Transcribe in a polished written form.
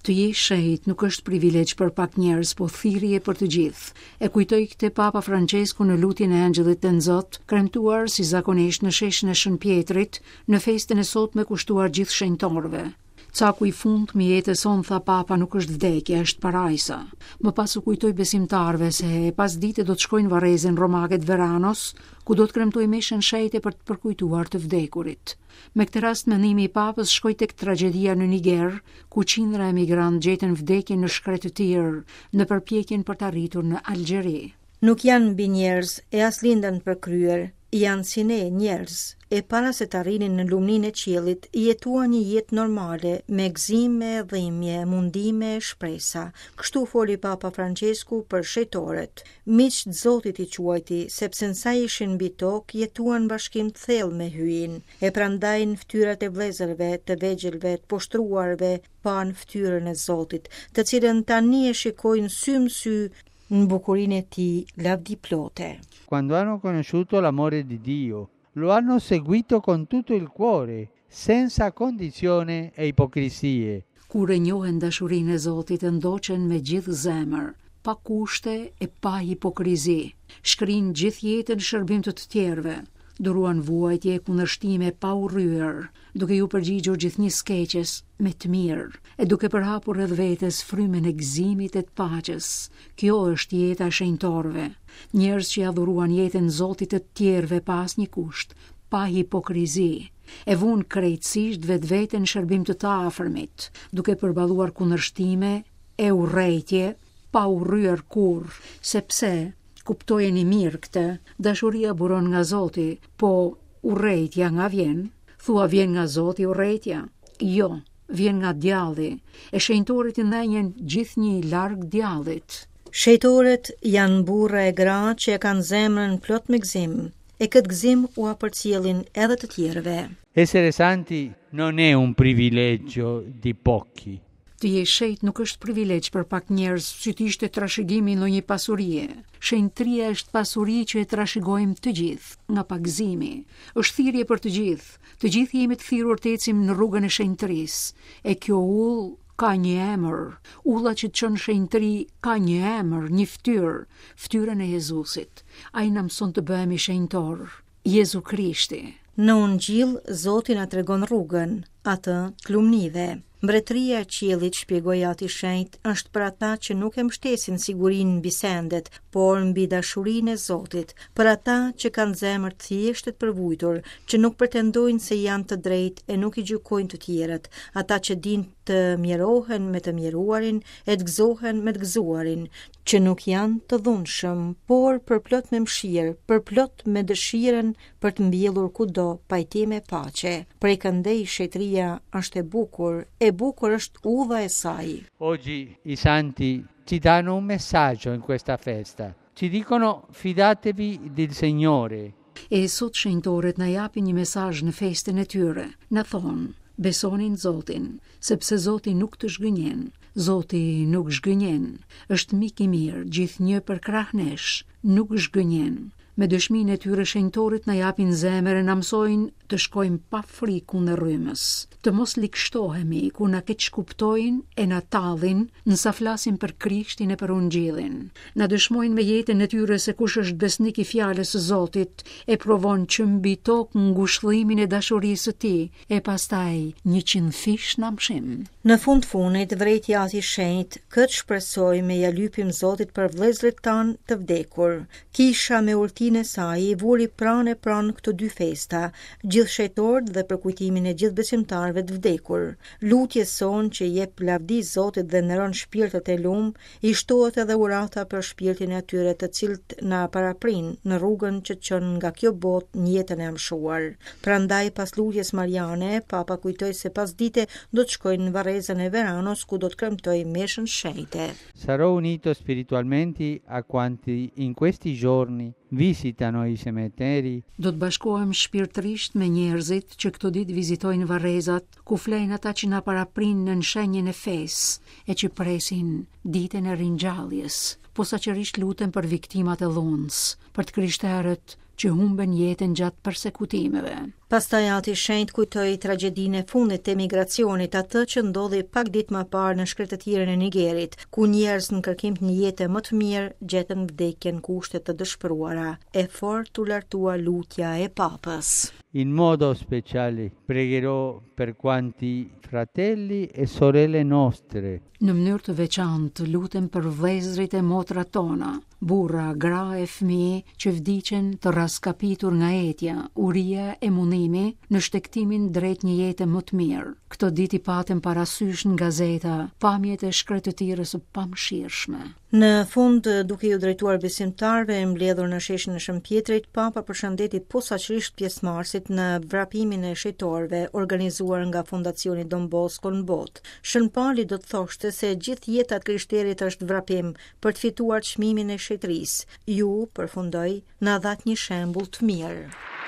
Të jesh shehit nuk është privilegj për pak njerëz, po thirrje për të gjithë. E kujtoj këtë Papa Francesku në lutjen e Angjëllit të Nzot, kremtuar si zakonisht në sheshin e Shën Pjetrit, në festën e sotme kushtuar gjithë shenjtorëve. Caku i fund mi jetës son, tha Papa, nuk është vdekja, është parajsa. Më pas u kujtoj besimtarve se pas dite do të shkojnë varrezën romaket Veranos, ku do të kremtoj meshën shejte për të përkujtuar të vdekurit. Me këtë rast mendimi i Papës shkoi tek tragjedia në Niger, ku qindra emigrant gjetën vdekjen në shkretë të tjerë në përpjekjen për të arritur në Algjeri. Nuk janë mbi njerëz e as linden për kryer, janë si ne njerëz, e para se të arrinin në lumnin e qiellit, jetuan një jetë normale, me gëzime, dhimbje, mundime, shpresa. Kështu foli Papa Francesku për shejtorët. Miqtë të Zotit i quajti, sepse sa ishin mbi tokë, jetuan bashkim të thellë me hyin, e prandaj në fytyrat e vëllezërve, të vegjëlve, të poshtruarve, pan fytyrën e Zotit, të cilën tani e shikojnë sy më sy në bukurinë e tij lavdiplote. Quando hanno conosciuto l'amore di Dio, lo hanno seguito con tutto il cuore, senza condizione e ipocrisie. Kur e njohen dashurinë e Zotit, ndoqen me gjithë zemër, pa kushte e pa hipokrizi. Shkrin gjithë jetën në shërbim të tjerëve, duruan vuajtje, kundërshtime pa u rryer, duke ju përgjigjur gjithnjë keqes me të mirë, e duke përhapur rreth vetes frymën e gëzimit e të paqes. Kjo është jeta e shenjtorëve, njerëz që adhuruan jetën Zotit të tjerëve pa asnjë kusht, pa hipokrizi. E vunë krejtësisht vetveten në shërbim të të afërmit, duke përballuar kundërshtime e urrejtje, pa u rryer kurrë, sepse kuptojeni mirë këtë, dashuria buron nga Zoti, po urrejtja nga vjen? Thua vjen nga Zoti urrejtja? Jo, vjen nga djalli, e shenjtorët i ndajnë gjithnjë larg djallit. Shejtorët janë burra e gra që e kanë zemrën plot me gëzim, e këtë gëzim u apërcjellin edhe të tjerëve. Essere santi non è un privilegio di pochi. Të jesh shejt nuk është privilegj për pak njerëz, si të ishte trashëgimi ndonjë pasurie. Shenjtëria është pasuri që e trashëgojmë të gjithë, nga pagëzimi. Është thirrje për të gjithë. Të gjithë jemi të thirrur të ecim në rrugën e shenjtërisë. E kjo ull ka një emër. Ulla që të çon shenjtëri ka një emër, një fytyrë, fytyrën e Jezusit. Ai na mëson të bëhemi shenjtor. Jezu Krishti. Në Ungjil, Zoti na tregon rrugën, atë të lumnive. Mbretëria e qiellit, shpjegoi ati shenjt, është për ata që nuk e mbështesin sigurinë mbi sendet, por mbi dashurinë e Zotit, për ata që kanë zemër të thjeshtë të përvujtur, që nuk pretendojnë se janë të drejtë e nuk i gjykojnë të tjerët, ata që dinë të mjerohen me të mjeruarin e të gëzohen me të gëzuarin, që nuk janë të dhunshëm, por përplot me mëshirë, përplot me dëshirën për të mbjellur kudo pajtim e paqe. Prej këndej shetëria është e bukur është udha e saj. Oggi i santi ci danno un messaggio in questa festa. Ci dicono fidatevi del Signore. E sot shenjtorët na japin një mesazh në festën e tyre. Na thonë, besonin Zotin, sepse Zoti nuk të zhgënjen. Zoti nuk zhgënjen, është mik i mirë, gjithnjë për krah nesh, nuk zhgënjen. Me dëshminë e tyre shenjtorët na japin zemër e na mësojnë të shkojmë pa frikë kundër rrymës, të mos likshtohemi ku na keq kuptojnë e na tallin nësa flasim për Krishtin e për Ungjillin. Na dëshmojnë me jetën e tyre se kush është besnik i fjalës së Zotit e provon që mbi tokë ngushëllimin e dashurisë së tij e pastaj 100 fish na mshim. Në fund funit, vërejtja ati shenjt, këtë shpresoj me ja lypim Zotit për vëllezërit tanë të vdekur. Kisha me ultinë e saj i vuri pranë këto dy festa, gjithë shejtorët dhe për kujtimin e gjithë besimtarëve të vdekur. Lutjes son që jep lavdi Zotit dhe ndëron shpirtët e lumë, i shtohet edhe urata për shpirtin e atyre të cilët na paraprin në rrugën që çon nga kjo botë në jetën e amshuar. Prandaj pas lutjes mariane, Papa kujtoi se pas dite do të shkojnë në varrezën e Veranos ku do të kremtojë meshën shenjte. Sarò unito spiritualmente a quanti in questi giorni visitano i cimiteri. Do të bashkohem shpirtërisht me njerëzit që këto ditë vizitojnë varrezat, ku flenë ata që na paraprin në shenjën e fesë e që presin ditën e ringjalljes. Posaçërisht lutem për viktimat e dhunës, për të krishterët që humben jetën gjatë persekutimeve. Pastaj Ati Shenjtë kujtoi tragjedinë e fundit të emigracionit, atë që ndodhi pak ditë më parë në shkretëtirën e Nigerit, ku njerëz në kërkim të një jete më të mirë gjetën vdekjen kushte të dëshpëruara. E fort u lartua lutja e Papës. In modo speciale pregherò per quanti fratelli e sorelle nostre. Në mënyrë të veçantë lutem për vëllezërit e motrat tona, burra, gra e fëmijë që vdiqen të raskapitur nga etja, uria e munimi në shtektimin drejt një jete më të mirë. Këto ditë i patëm parasysh në gazeta pamjet e shkretëtirës së pamshirshme. Në fund, duke ju drejtuar besimtarëve e mbledhur në sheshin e Shëmpjetrit, Papa përshëndeti posaçërisht pjesëmarrësit në vrapimin e shejtorëve organizuar nga Fondacioni Don Bosco në botë. Shën Pali do të thoshte se gjithë jeta e krishterit është vrapim për të fituar çmimin e shetërisë. Ju, përfundoi, na dhat një shembull të mirë.